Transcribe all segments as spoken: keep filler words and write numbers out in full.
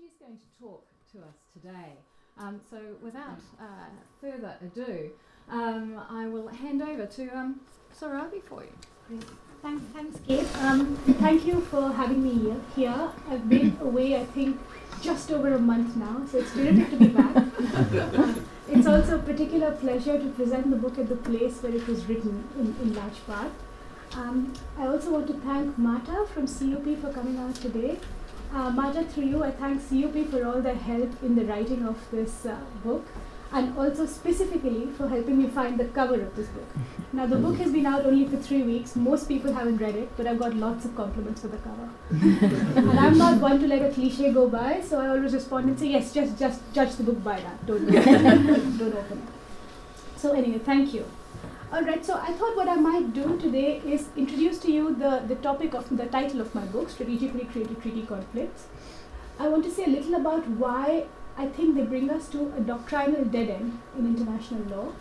she's going to talk to us today. Um, so without uh, further ado, um, I will hand over to um, Sorabi for you. Great. Thanks, thanks, Kate. Um, thank you for having me here. here. I've been away, I think, just over a month now, so it's terrific to be back. Uh, it's also a particular pleasure to present the book at the place where it was written in, in large part. Um, I also want to thank Marta from C U P for coming out today. Uh, Marta, through you, I thank C U P for all their help in the writing of this uh, book, and also specifically for helping me find the cover of this book. Now, the book has been out only for three weeks. Most people haven't read it, but I've got lots of compliments for the cover. And I'm not one to let a cliche go by, so I always respond and say, yes, just, just judge the book by that. Don't, don't open it. So anyway, thank you. All right, so I thought what I might do today is introduce to you the, the topic of the title of my book, Strategically Created Treaty Conflicts. I want to say a little about why I think they bring us to a doctrinal dead end in international law.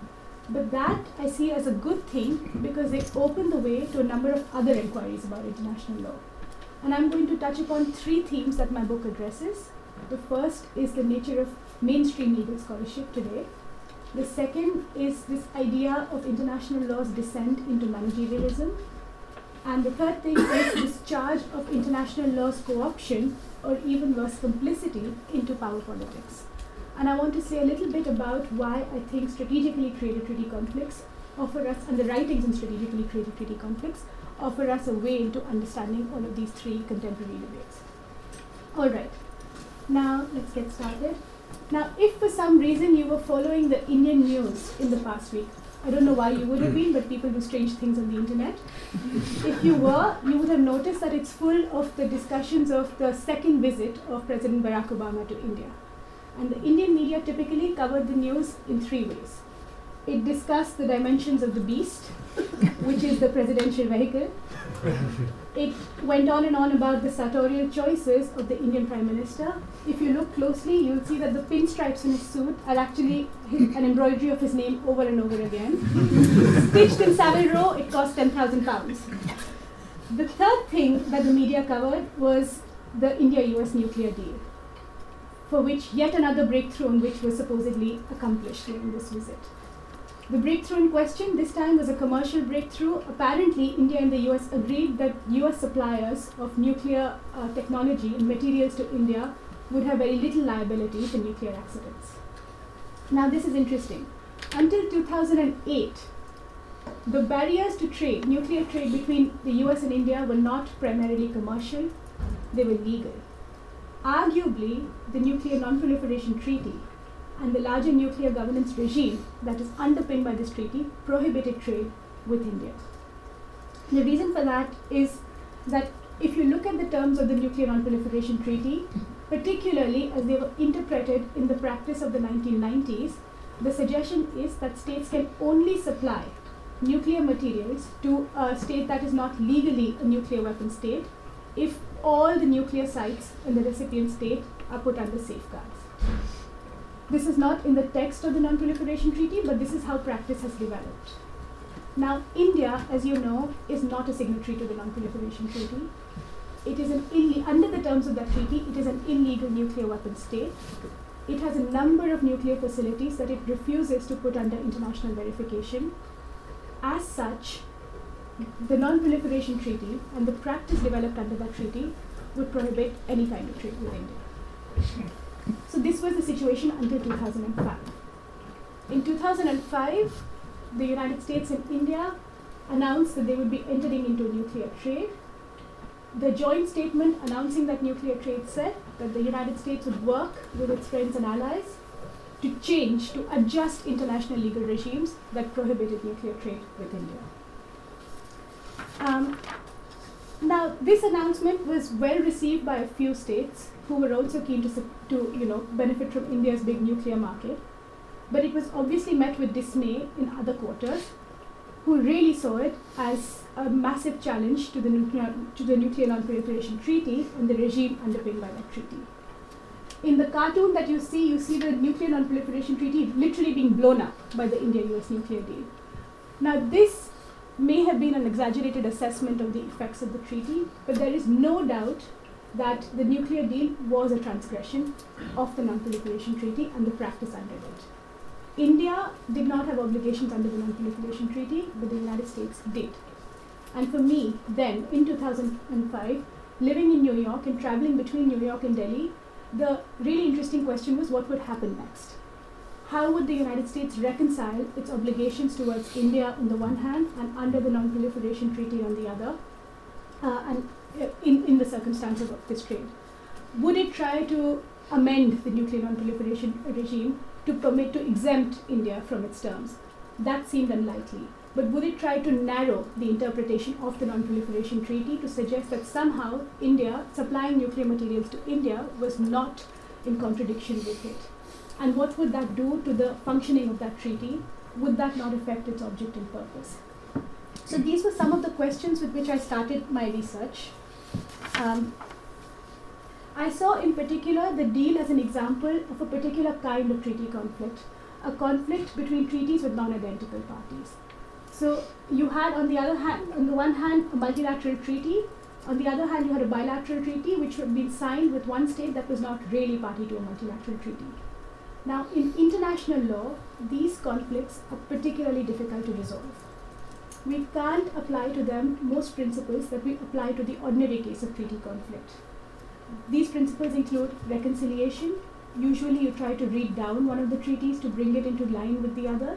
But that I see as a good thing because they open the way to a number of other inquiries about international law. And I'm going to touch upon three themes that my book addresses. The first is the nature of mainstream legal scholarship today. The second is this idea of international law's descent into managerialism. And the third thing is this charge of international law's co-option, or even worse, complicity, into power politics. And I want to say a little bit about why I think strategically created treaty conflicts offer us, and the writings in strategically created treaty conflicts, offer us a way into understanding all of these three contemporary debates. All right, now let's get started. Now, if for some reason you were following the Indian news in the past week, I don't know why you would have been, but people do strange things on the internet. If you were, you would have noticed that it's full of the discussions of the second visit of President Barack Obama to India. And the Indian media typically covered the news in three ways. It discussed the dimensions of the beast, which is the presidential vehicle. It went on and on about the sartorial choices of the Indian Prime Minister. If you look closely, you'll see that the pinstripes in his suit are actually his, an embroidery of his name over and over again. Stitched in Savile Row, it cost ten thousand pounds. The third thing that the media covered was the India-U S nuclear deal, for which yet another breakthrough on which was supposedly accomplished during this visit. The breakthrough in question this time was a commercial breakthrough. Apparently, India and the U S agreed that U S suppliers of nuclear uh, technology and materials to India would have very little liability for nuclear accidents. Now, this is interesting. Until two thousand eight, the barriers to trade, nuclear trade between the U S and India, were not primarily commercial, they were legal. Arguably, the Nuclear Non-Proliferation Treaty and the larger nuclear governance regime that is underpinned by this treaty prohibited trade with India. The reason for that is that if you look at the terms of the Nuclear Non-Proliferation Treaty, particularly as they were interpreted in the practice of the nineteen nineties, the suggestion is that states can only supply nuclear materials to a state that is not legally a nuclear weapon state if all the nuclear sites in the recipient state are put under safeguards. This is not in the text of the Non-Proliferation Treaty, but this is how practice has developed. Now, India, as you know, is not a signatory to the Non-Proliferation Treaty. It is an ille- under the terms of that treaty, it is an illegal nuclear weapon state. It has a number of nuclear facilities that it refuses to put under international verification. As such, the Non-Proliferation Treaty and the practice developed under that treaty would prohibit any kind of trade with India. So this was the situation until two thousand five. In two thousand five, the United States and India announced that they would be entering into a nuclear trade. The joint statement announcing that nuclear trade said that the United States would work with its friends and allies to change, to adjust international legal regimes that prohibited nuclear trade with India. Um, now, this announcement was well received by a few states who were also keen to, to you know, benefit from India's big nuclear market. But it was obviously met with dismay in other quarters, who really saw it as a massive challenge to the nuclear, to the Nuclear Non-Proliferation Treaty and the regime underpinned by that treaty. In the cartoon that you see, you see the Nuclear Non-Proliferation Treaty literally being blown up by the India-U S nuclear deal. Now, this may have been an exaggerated assessment of the effects of the treaty, but there is no doubt that the nuclear deal was a transgression of the Non-Proliferation Treaty and the practice under it. India did not have obligations under the Non-Proliferation Treaty, but the United States did. And for me, then, in two thousand five, living in New York and traveling between New York and Delhi, the really interesting question was what would happen next? How would the United States reconcile its obligations towards India on the one hand and under the Non-Proliferation Treaty on the other, uh, and uh, in, in the circumstances of this trade? Would it try to amend the nuclear non-proliferation regime to permit, to exempt India from its terms? That seemed unlikely. But would it try to narrow the interpretation of the Non-Proliferation Treaty to suggest that somehow India, supplying nuclear materials to India, was not in contradiction with it? And what would that do to the functioning of that treaty? Would that not affect its object and purpose? So these were some of the questions with which I started my research. Um, I saw in particular the deal as an example of a particular kind of treaty conflict, a conflict between treaties with non-identical parties. So you had on the other hand, on the one hand, a multilateral treaty. On the other hand, you had a bilateral treaty which had been signed with one state that was not really party to a multilateral treaty. Now, in international law, these conflicts are particularly difficult to resolve. We can't apply to them most principles that we apply to the ordinary case of treaty conflict. These principles include reconciliation. Usually you try to read down one of the treaties to bring it into line with the others.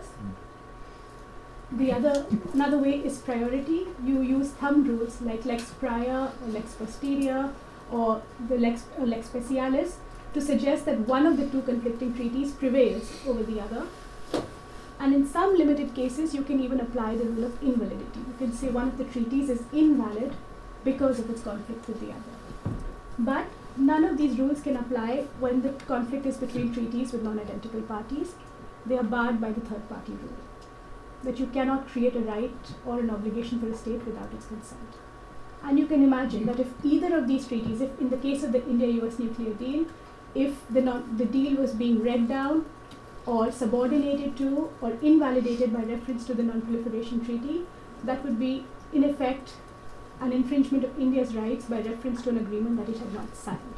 The other, another way is priority. You use thumb rules like lex prior or lex posterior or the lex, uh, lex specialis to suggest that one of the two conflicting treaties prevails over the other. And in some limited cases, you can even apply the rule of invalidity. You can say one of the treaties is invalid because of its conflict with the other. But none of these rules can apply when the conflict is between treaties with non-identical parties. They are barred by the third party rule, that you cannot create a right or an obligation for a state without its consent. And you can imagine that if either of these treaties, if in the case of the India-U S nuclear deal, if the, non the deal was being read down or subordinated to or invalidated by reference to the Non-Proliferation Treaty, that would be, in effect, an infringement of India's rights by reference to an agreement that it had not signed.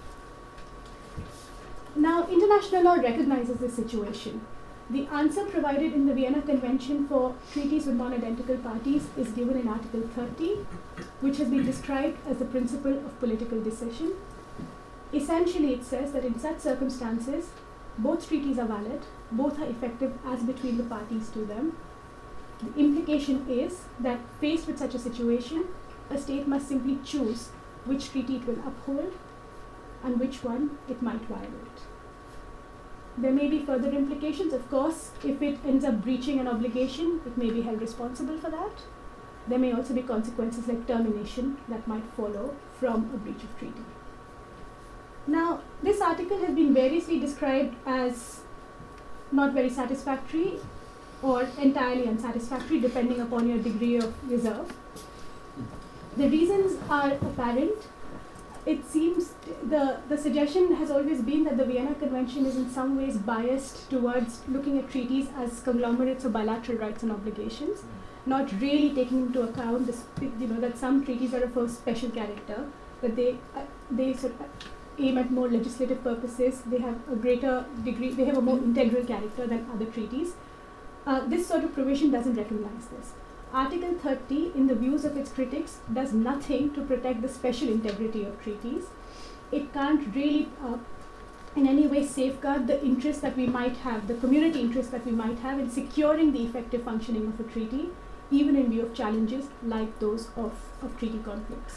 Now, international law recognizes this situation. The answer provided in the Vienna Convention for treaties with non-identical parties is given in Article thirty, which has been described as the principle of political decision. Essentially, it says that in such circumstances, both treaties are valid, both are effective as between the parties to them. The implication is that faced with such a situation, a state must simply choose which treaty it will uphold and which one it might violate. There may be further implications. Of course, if it ends up breaching an obligation, it may be held responsible for that. There may also be consequences like termination that might follow from a breach of treaty. Now, this article has been variously described as not very satisfactory or entirely unsatisfactory, depending upon your degree of reserve. The reasons are apparent. It seems the, the suggestion has always been that the Vienna Convention is in some ways biased towards looking at treaties as conglomerates of bilateral rights and obligations, not really taking into account this, you know, that some treaties are of a special character, that they, uh, they sort of aim at more legislative purposes, they have a greater degree, they have a more integral character than other treaties. Uh, this sort of provision doesn't recognize this. Article thirty, in the views of its critics, does nothing to protect the special integrity of treaties. It can't really uh, in any way safeguard the interest that we might have, the community interest that we might have in securing the effective functioning of a treaty, even in view of challenges like those of, of treaty conflicts.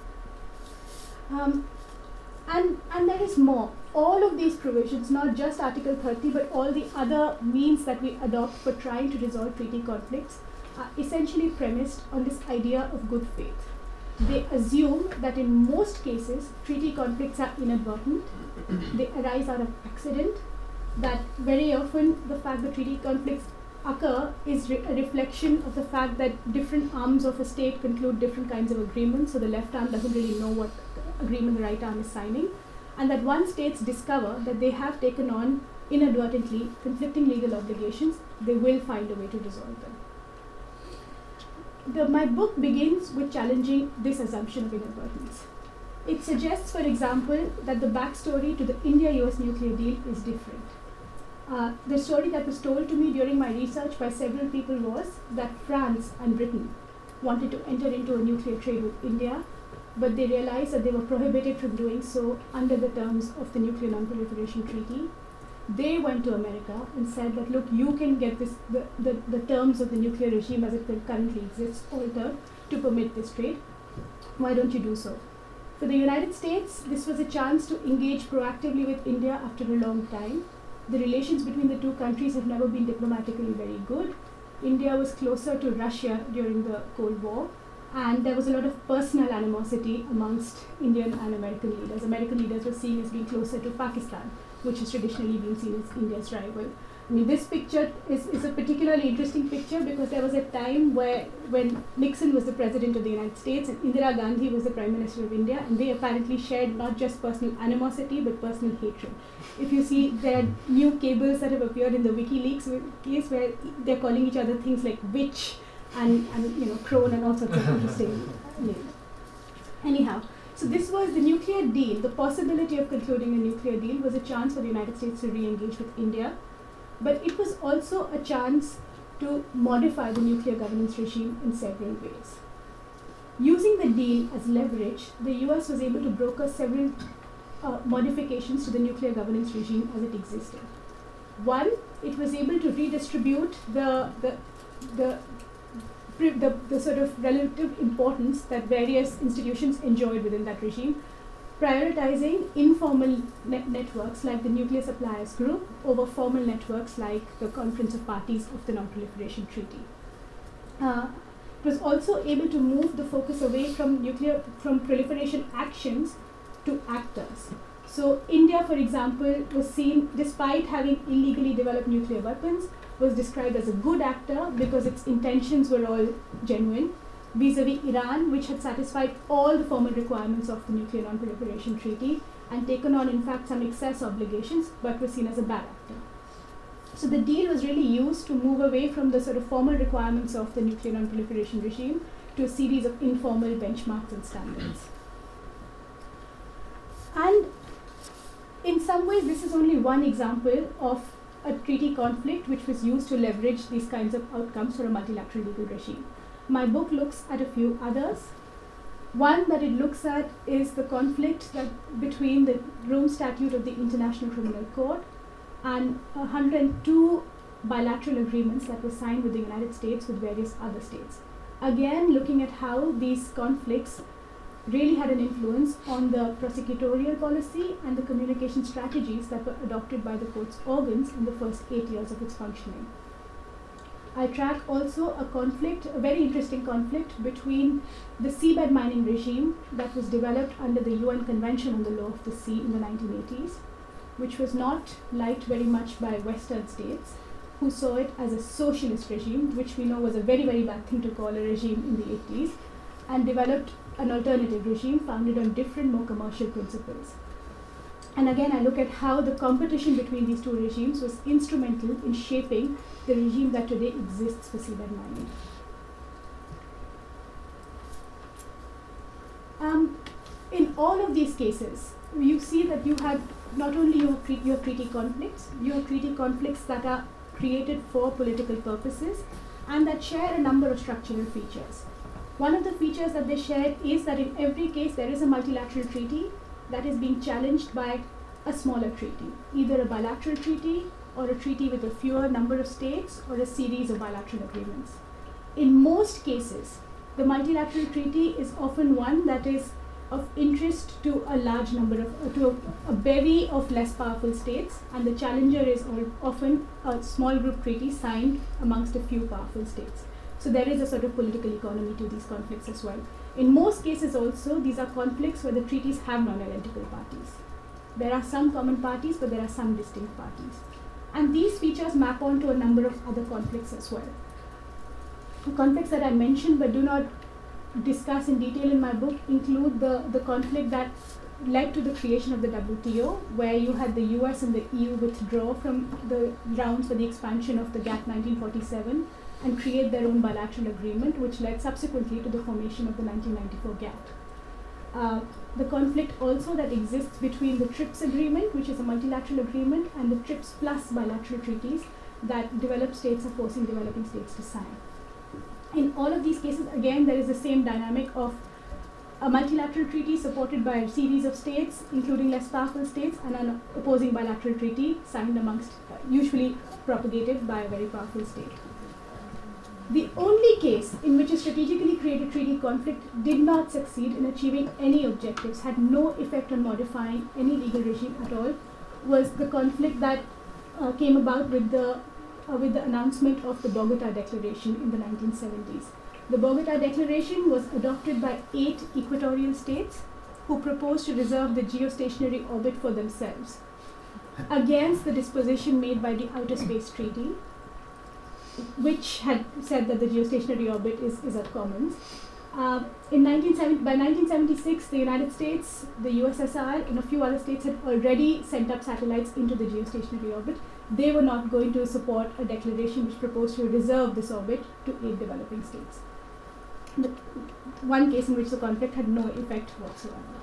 Um, and, and there is more. All of these provisions, not just Article thirty, but all the other means that we adopt for trying to resolve treaty conflicts, are essentially premised on this idea of good faith. They assume that in most cases, treaty conflicts are inadvertent, they arise out of accident, that very often the fact that treaty conflicts occur is re a reflection of the fact that different arms of a state conclude different kinds of agreements, so the left arm doesn't really know what agreement the right arm is signing, and that once states discover that they have taken on inadvertently conflicting legal obligations, they will find a way to resolve them. The, my book begins with challenging this assumption of inadvertence. It suggests, for example, that the backstory to the India-U S nuclear deal is different. Uh, the story that was told to me during my research by several people was that France and Britain wanted to enter into a nuclear trade with India, but they realized that they were prohibited from doing so under the terms of the Nuclear Non-Proliferation Treaty. They went to America and said that, look, you can get this, the, the, the terms of the nuclear regime as it currently exists altered to permit this trade. Why don't you do so? For the United States, this was a chance to engage proactively with India after a long time. The relations between the two countries have never been diplomatically very good. India was closer to Russia during the Cold War, and there was a lot of personal animosity amongst Indian and American leaders. American leaders were seen as being closer to Pakistan, which has traditionally been seen as India's rival. I mean, this picture is, is a particularly interesting picture because there was a time where when Nixon was the president of the United States and Indira Gandhi was the Prime Minister of India, and they apparently shared not just personal animosity but personal hatred. If you see, there are new cables that have appeared in the WikiLeaks case where they're calling each other things like witch and, and you know, crone and all sorts of interesting names. Anyhow, so this was the nuclear deal. The possibility of concluding a nuclear deal was a chance for the United States to re-engage with India. But it was also a chance to modify the nuclear governance regime in several ways. Using the deal as leverage, the U S was able to broker several uh, modifications to the nuclear governance regime as it existed. One, it was able to redistribute the, the, the, the, the sort of relative importance that various institutions enjoyed within that regime, prioritizing informal net networks like the Nuclear Suppliers Group over formal networks like the Conference of Parties of the Non-Proliferation Treaty. Uh, it was also able to move the focus away from nuclear, from proliferation actions to actors. So India, for example, was seen, despite having illegally developed nuclear weapons, was described as a good actor because its intentions were all genuine, vis-a-vis Iran, which had satisfied all the formal requirements of the Nuclear Non-Proliferation Treaty and taken on, in fact, some excess obligations, but was seen as a bad actor. So the deal was really used to move away from the sort of formal requirements of the Nuclear Non-Proliferation regime to a series of informal benchmarks and standards. And in some ways, this is only one example of a treaty conflict which was used to leverage these kinds of outcomes for a multilateral legal regime. My book looks at a few others. One that it looks at is the conflict that between the Rome Statute of the International Criminal Court and one hundred two bilateral agreements that were signed with the United States with various other states. Again, looking at how these conflicts really had an influence on the prosecutorial policy and the communication strategies that were adopted by the court's organs in the first eight years of its functioning. I track also a conflict, a very interesting conflict between the seabed mining regime that was developed under the U N Convention on the Law of the Sea in the nineteen eighties, which was not liked very much by Western states, who saw it as a socialist regime, which we know was a very, very bad thing to call a regime in the eighties, and developed an alternative regime founded on different, more commercial principles. And again, I look at how the competition between these two regimes was instrumental in shaping the regime that today exists for seabed mining. Um, in all of these cases, you see that you had not only you have, you have treaty conflicts, you have treaty conflicts that are created for political purposes and that share a number of structural features. One of the features that they share is that in every case there is a multilateral treaty that is being challenged by a smaller treaty, either a bilateral treaty or a treaty with a fewer number of states or a series of bilateral agreements. In most cases, the multilateral treaty is often one that is of interest to a large number of, uh, to a, a bevy of less powerful states, and the challenger is all, often a small group treaty signed amongst a few powerful states. So there is a sort of political economy to these conflicts as well. In most cases also, these are conflicts where the treaties have non-identical parties. There are some common parties, but there are some distinct parties. And these features map onto a number of other conflicts as well. The conflicts that I mentioned but do not discuss in detail in my book include the, the conflict that led to the creation of the W T O, where you had the U S and the E U withdraw from the rounds for the expansion of the GATT nineteen forty-seven and create their own bilateral agreement, which led subsequently to the formation of the nineteen ninety-four GATT. uh, the conflict also that exists between the TRIPS agreement, which is a multilateral agreement, and the TRIPS plus bilateral treaties that developed states are forcing developing states to sign. In all of these cases, again, there is the same dynamic of a multilateral treaty supported by a series of states, including less powerful states, and an opposing bilateral treaty signed amongst, uh, usually propagated by a very powerful state. The only case in which a strategically created treaty conflict did not succeed in achieving any objectives, had no effect on modifying any legal regime at all, was the conflict that uh, came about with the, uh, with the announcement of the Bogota Declaration in the nineteen seventies. The Bogota Declaration was adopted by eight equatorial states who proposed to reserve the geostationary orbit for themselves, against the disposition made by the Outer Space Treaty, which had said that the geostationary orbit is, is at commons. Uh, in nineteen seventy, by nineteen seventy-six, the United States, the U S S R, and a few other states had already sent up satellites into the geostationary orbit. They were not going to support a declaration which proposed to reserve this orbit to eight developing states. The one case in which the conflict had no effect whatsoever.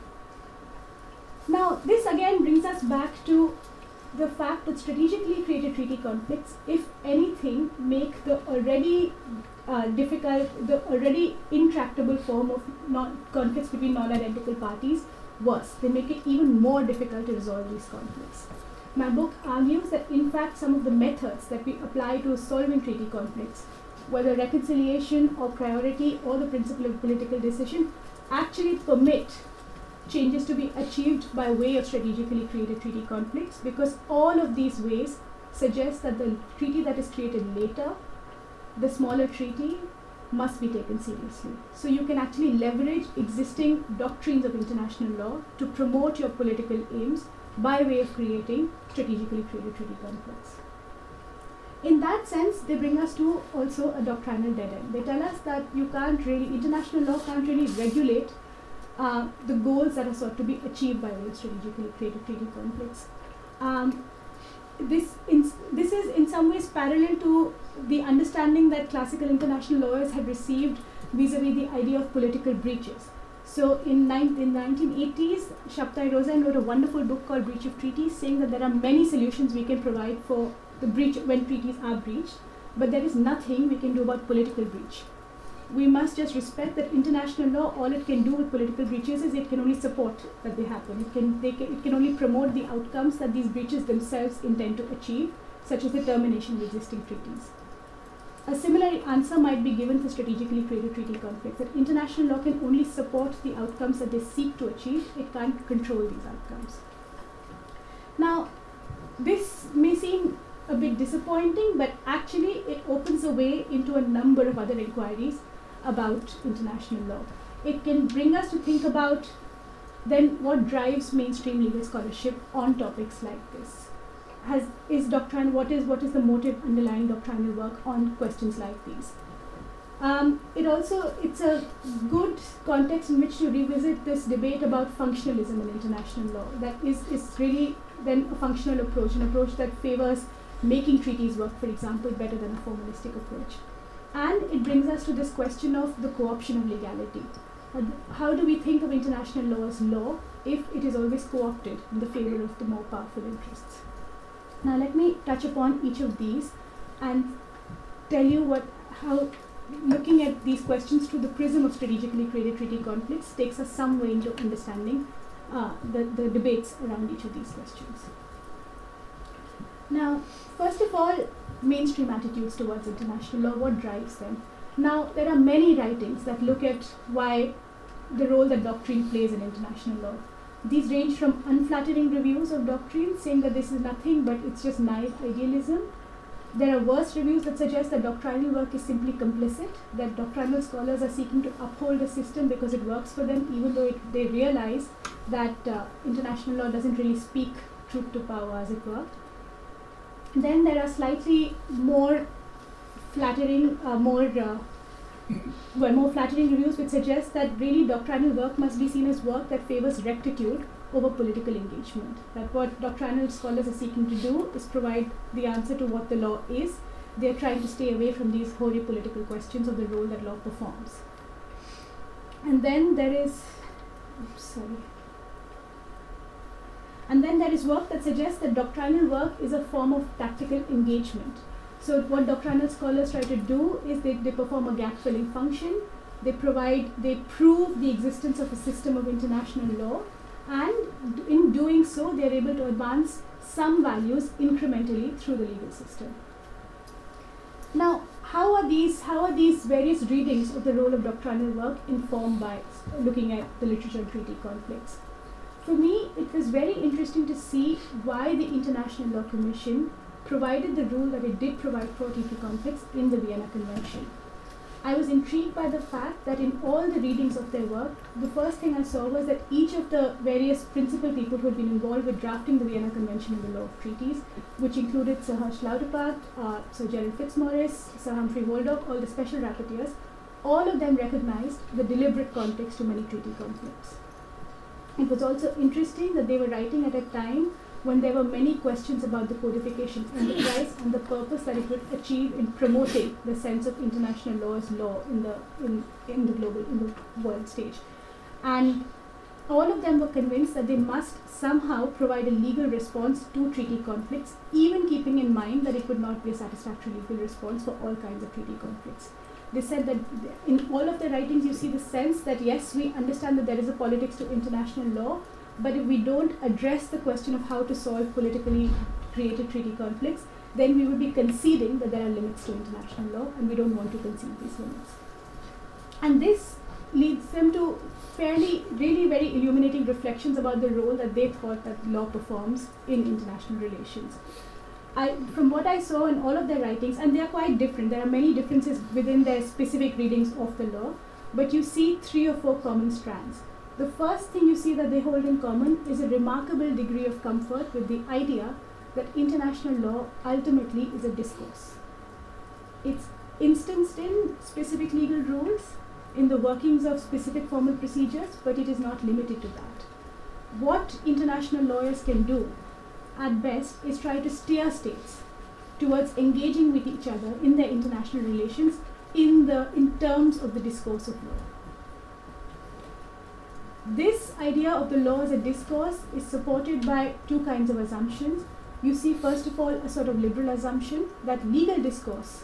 Now, this again brings us back to the fact that strategically created treaty conflicts, if anything, make the already uh, difficult, the already intractable form of non conflicts between non-identical parties worse. They make it even more difficult to resolve these conflicts. My book argues that, in fact, some of the methods that we apply to solving treaty conflicts, whether reconciliation or priority or the principle of political decision, actually permit changes to be achieved by way of strategically created treaty conflicts, because all of these ways suggest that the treaty that is created later, the smaller treaty, must be taken seriously. So you can actually leverage existing doctrines of international law to promote your political aims by way of creating strategically created treaty conflicts. In that sense, they bring us to also a doctrinal dead end. They tell us that you can't really, international law can't really regulate uh, the goals that are sought to be achieved by way of strategically created treaty conflicts. Um, this, in, this is in some ways parallel to the understanding that classical international lawyers had received vis-a-vis the idea of political breaches. So in, nine, in the nineteen eighties, Shabtai Rosen wrote a wonderful book called Breach of Treaties, saying that there are many solutions we can provide for the breach when treaties are breached, but there is nothing we can do about political breach. We must just respect that international law, all it can do with political breaches is it can only support that they happen. It can, they can, it can only promote the outcomes that these breaches themselves intend to achieve, such as the termination of existing treaties. A similar answer might be given for strategically created treaty conflicts, that international law can only support the outcomes that they seek to achieve. It can't control these outcomes. Now, this may seem a bit disappointing, but actually it opens a way into a number of other inquiries about international law. It can bring us to think about then what drives mainstream legal scholarship on topics like this. Has, is doctrine, what is, what is the motive underlying doctrinal work on questions like these? Um, it also, it's a good context in which to revisit this debate about functionalism in international law. That is, is really then a functional approach, an approach that favors making treaties work, for example, better than a formalistic approach. And it brings us to this question of the co-option of legality. Uh, how do we think of international law as law if it is always co-opted in the favor of the more powerful interests? Now let me touch upon each of these and tell you what, how looking at these questions through the prism of strategically created treaty conflicts takes us some way into understanding uh, the, the debates around each of these questions. Now, first of all, mainstream attitudes towards international law, what drives them? Now, there are many writings that look at why the role that doctrine plays in international law. These range from unflattering reviews of doctrine, saying that this is nothing but it's just naive idealism. There are worse reviews that suggest that doctrinal work is simply complicit, that doctrinal scholars are seeking to uphold a system because it works for them, even though it, they realize that uh, international law doesn't really speak truth to power, as it were. Then there are slightly more flattering, uh, more uh, well, more flattering reviews which suggest that really doctrinal work must be seen as work that favors rectitude over political engagement. That what doctrinal scholars are seeking to do is provide the answer to what the law is. They are trying to stay away from these hoary political questions of the role that law performs. And then there is oops, sorry. And then there is work that suggests that doctrinal work is a form of tactical engagement. So what doctrinal scholars try to do is they, they perform a gap-filling function, they provide, they prove the existence of a system of international law, and d- in doing so, they are able to advance some values incrementally through the legal system. Now, how are these, how are these various readings of the role of doctrinal work informed by looking at the literature and treaty conflicts? For me, it was very interesting to see why the International Law Commission provided the rule that it did provide for treaty conflicts in the Vienna Convention. I was intrigued by the fact that in all the readings of their work, the first thing I saw was that each of the various principal people who had been involved with drafting the Vienna Convention and the law of treaties, which included Sir Hersch Lauterpacht, uh, Sir Gerald Fitzmaurice, Sir Humphrey Waldock, all the special rapporteurs, all of them recognized the deliberate context to many treaty conflicts. It was also interesting that they were writing at a time when there were many questions about the codification enterprise and the purpose that it would achieve in promoting the sense of international law as law in the in, in the global in the world stage. And all of them were convinced that they must somehow provide a legal response to treaty conflicts, even keeping in mind that it would not be a satisfactory legal response for all kinds of treaty conflicts. They said that in all of their writings you see the sense that yes, we understand that there is a politics to international law, but if we don't address the question of how to solve politically created treaty conflicts, then we would be conceding that there are limits to international law, and we don't want to concede these limits. And this leads them to fairly, really very illuminating reflections about the role that they thought that law performs in international relations. I, from what I saw in all of their writings, and they are quite different, there are many differences within their specific readings of the law, but you see three or four common strands. The first thing you see that they hold in common is a remarkable degree of comfort with the idea that international law ultimately is a discourse. It's instanced in specific legal rules, in the workings of specific formal procedures, but it is not limited to that. What international lawyers can do at best is try to steer states towards engaging with each other in their international relations in the in terms of the discourse of law. This idea of the law as a discourse is supported by two kinds of assumptions. You see, first of all, a sort of liberal assumption that legal discourse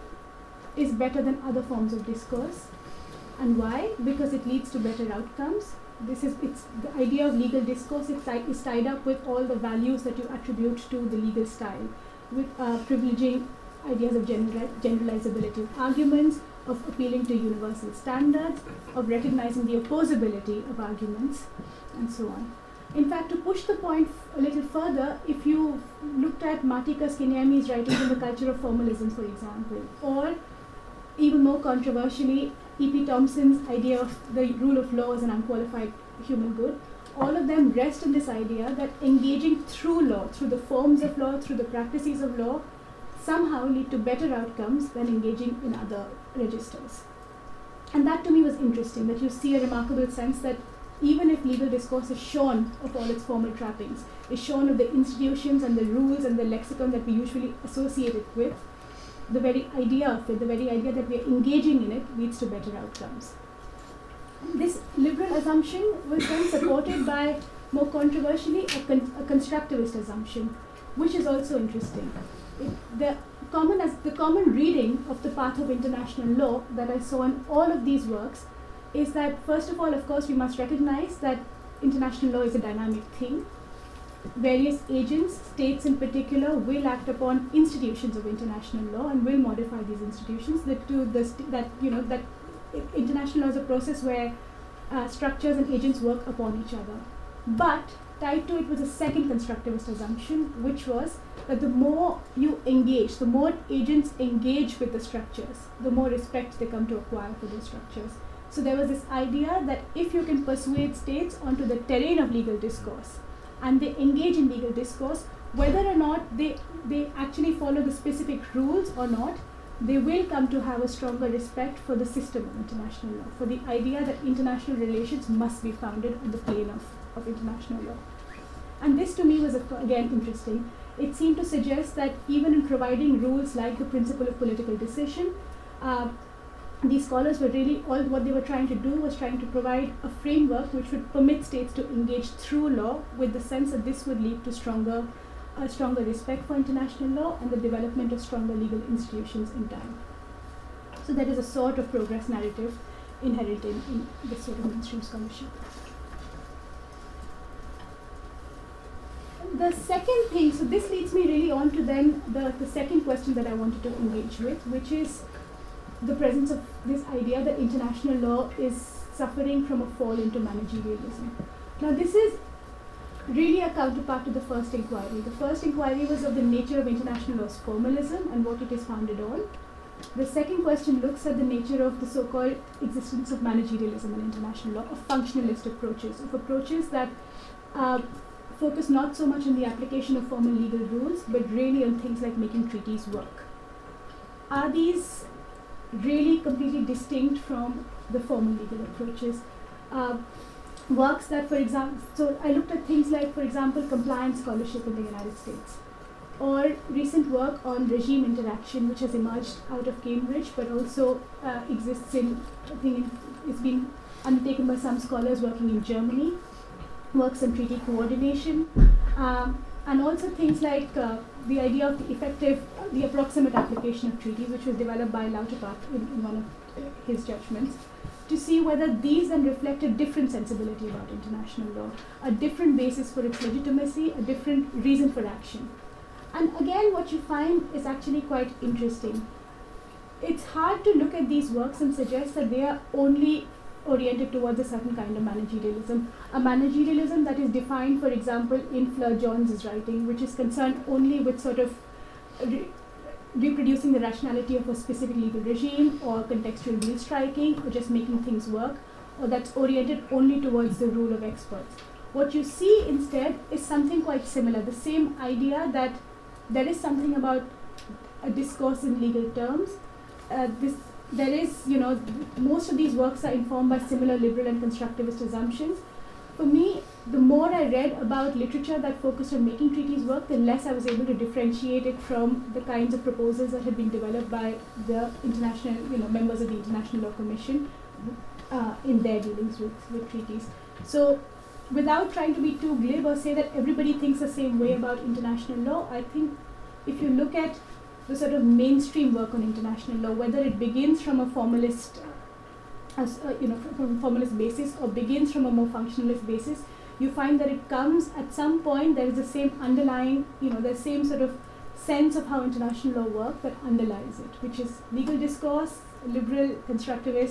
is better than other forms of discourse. And why? Because it leads to better outcomes. This is it's the idea of legal discourse is, ti- is tied up with all the values that you attribute to the legal style, with uh, privileging ideas of general, generalizability of arguments, of appealing to universal standards, of recognizing the opposability of arguments, and so on. In fact, to push the point f- a little further, if you looked at Martika Skieniemi's writings on the culture of formalism, for example, or even more controversially, E P Thompson's idea of the rule of law as an unqualified human good, all of them rest on this idea that engaging through law, through the forms of law, through the practices of law, somehow lead to better outcomes than engaging in other registers. And that to me was interesting, that you see a remarkable sense that even if legal discourse is shorn of all its formal trappings, is shorn of the institutions and the rules and the lexicon that we usually associate it with, the very idea of it, the very idea that we are engaging in it, leads to better outcomes. This liberal assumption was then supported by, more controversially, a, con- a constructivist assumption, which is also interesting. It, the common as the common reading of the path of international law that I saw in all of these works is that, first of all, of course, we must recognize that international law is a dynamic thing. Various agents, states in particular, will act upon institutions of international law and will modify these institutions. That to the st- that you know that I- international law is a process where uh, structures and agents work upon each other. But tied to it was a second constructivist assumption, which was that the more you engage, the more agents engage with the structures, the more respect they come to acquire for those structures. So there was this idea that if you can persuade states onto the terrain of legal discourse, and they engage in legal discourse, whether or not they, they actually follow the specific rules or not, they will come to have a stronger respect for the system of international law, for the idea that international relations must be founded on the plane of, of international law. And this to me was, again, interesting. It seemed to suggest that even in providing rules like the principle of political decision, uh, these scholars were really, all what they were trying to do was trying to provide a framework which would permit states to engage through law, with the sense that this would lead to stronger, uh, stronger respect for international law and the development of stronger legal institutions in time. So there is a sort of progress narrative inherent in, in this sort of mainstream scholarship. The second thing, so this leads me really on to then the, the second question that I wanted to engage with, which is the presence of this idea that international law is suffering from a fall into managerialism. Now this is really a counterpart to the first inquiry. The first inquiry was of the nature of international law's formalism and what it is founded on. The second question looks at the nature of the so-called existence of managerialism in international law, of functionalist approaches, of approaches that uh, focus not so much on the application of formal legal rules, but really on things like making treaties work. Are these really completely distinct from the formal legal approaches? Uh, works that, for example, so I looked at things like, for example, compliance scholarship in the United States, or recent work on regime interaction, which has emerged out of Cambridge, but also uh, exists in, I think it's been undertaken by some scholars working in Germany, works on treaty coordination, um, and also things like uh, the idea of the effective, uh, the approximate application of treaties, which was developed by Lauterpacht in, in one of uh, his judgments, to see whether these then reflect a different sensibility about international law, a different basis for its legitimacy, a different reason for action. And again, what you find is actually quite interesting. It's hard to look at these works and suggest that they are only oriented towards a certain kind of managerialism, a managerialism that is defined, for example, in Fleur Jones's writing, which is concerned only with sort of re reproducing the rationality of a specific legal regime, or contextual deal striking, or just making things work, or that's oriented only towards the rule of experts. What you see instead is something quite similar, the same idea that there is something about a discourse in legal terms. Uh, this, there is, you know, most of these works are informed by similar liberal and constructivist assumptions. For me, the more I read about literature that focused on making treaties work, the less I was able to differentiate it from the kinds of proposals that had been developed by the international, you know, members of the International Law Commission uh, in their dealings with, with treaties. So, without trying to be too glib or say that everybody thinks the same way about international law, I think if you look at the sort of mainstream work on international law, whether it begins from a formalist, uh, as, uh, you know, from a formalist basis, or begins from a more functionalist basis, you find that it comes at some point, there is the same underlying, you know, the same sort of sense of how international law works that underlies it, which is legal discourse, liberal, constructivist.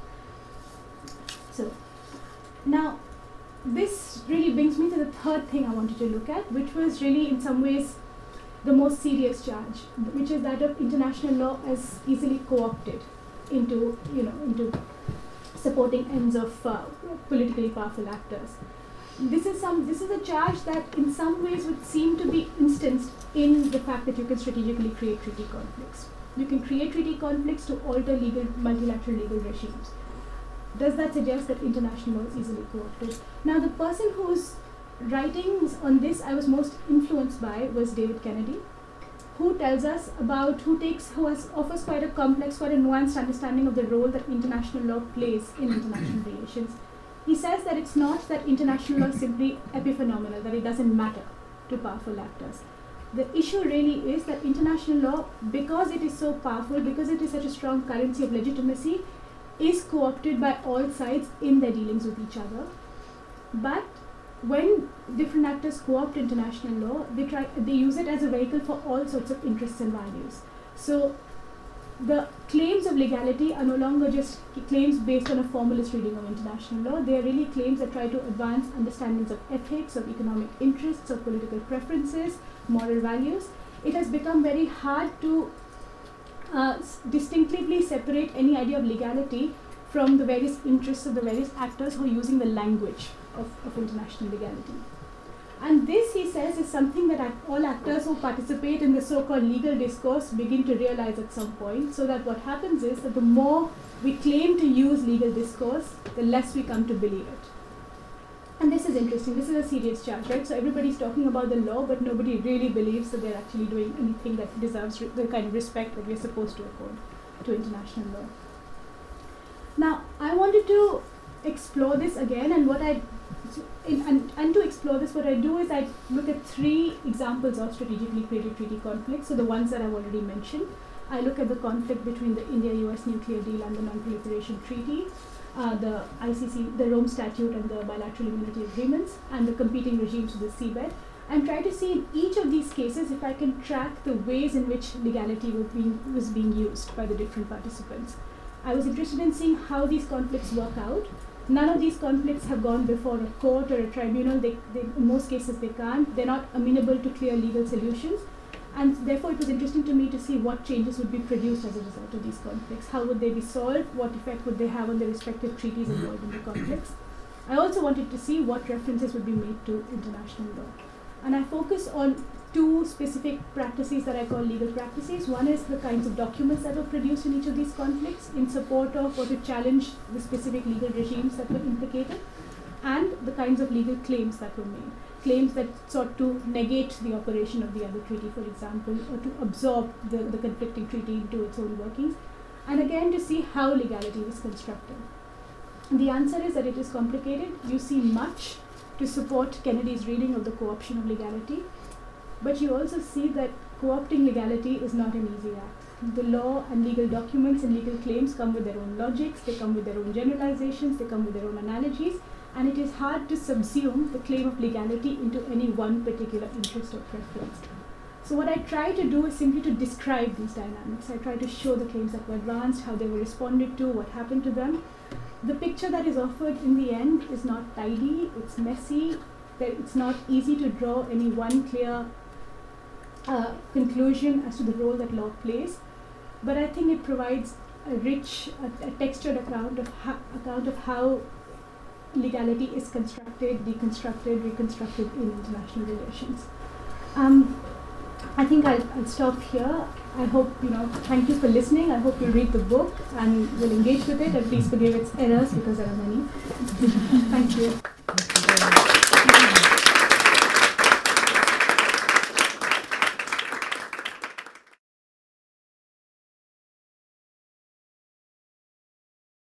So, now, this really brings me to the third thing I wanted to look at, which was really in some ways the most serious charge, which is that of international law as easily co-opted into, you know, into supporting ends of uh, politically powerful actors. This is some. This is a charge that, in some ways, would seem to be instanced in the fact that you can strategically create treaty conflicts. You can create treaty conflicts to alter legal, multilateral legal regimes. Does that suggest that international law is easily co-opted? Now, the person whose writings on this I was most influenced by was David Kennedy, who tells us about, who takes, who has, offers quite a complex, quite a nuanced understanding of the role that international law plays in international relations. He says that it's not that international law is simply epiphenomenal, that it doesn't matter to powerful actors. The issue really is that international law, because it is so powerful, because it is such a strong currency of legitimacy, is co-opted by all sides in their dealings with each other. But when different actors co-opt international law, they try, they use it as a vehicle for all sorts of interests and values. So the claims of legality are no longer just claims based on a formalist reading of international law. They are really claims that try to advance understandings of ethics, of economic interests, of political preferences, moral values. It has become very hard to uh, distinctively separate any idea of legality from the various interests of the various actors who are using the language of, of international legality. And this, he says, is something that act all actors who participate in the so-called legal discourse begin to realize at some point, so that what happens is that the more we claim to use legal discourse, the less we come to believe it. And this is interesting. This is a serious charge, right? So everybody's talking about the law, but nobody really believes that they're actually doing anything that deserves the kind of respect that we're supposed to accord to international law. Now, I wanted to explore this again, and what I in, and, and to explore this, what I do is I look at three examples of strategically created treaty conflicts. So the ones that I've already mentioned. I look at the conflict between the India-U S nuclear deal and the Non-Proliferation Treaty, uh, the I C C, the Rome Statute and the bilateral immunity agreements, and the competing regimes of the seabed, and try to see in each of these cases if I can track the ways in which legality was being, was being used by the different participants. I was interested in seeing how these conflicts work out. None of these conflicts have gone before a court or a tribunal. They, they, in most cases, they can't. They're not amenable to clear legal solutions. And therefore, it was interesting to me to see what changes would be produced as a result of these conflicts. How would they be solved? What effect would they have on the respective treaties involved in the conflicts? I also wanted to see what references would be made to international law. And I focus on two specific practices that I call legal practices. One is the kinds of documents that were produced in each of these conflicts in support of or to challenge the specific legal regimes that were implicated, and the kinds of legal claims that were made. Claims that sought to negate the operation of the other treaty, for example, or to absorb the, the conflicting treaty into its own workings, and again to see how legality was constructed. And the answer is that it is complicated. You see much to support Kennedy's reading of the co-option of legality, but you also see that co-opting legality is not an easy act. The law and legal documents and legal claims come with their own logics, they come with their own generalizations, they come with their own analogies, and it is hard to subsume the claim of legality into any one particular interest or preference. So what I try to do is simply to describe these dynamics. I try to show the claims that were advanced, how they were responded to, what happened to them. The picture that is offered in the end is not tidy, it's messy, it's not easy to draw any one clear uh, conclusion as to the role that law plays, but I think it provides a rich, a, a textured account of, ha- account of how legality is constructed, deconstructed, reconstructed in international relations. Um, I think I'll, I'll stop here. I hope, you know, thank you for listening. I hope you'll read the book and will engage with it, and please forgive its errors because there are many. Thank you.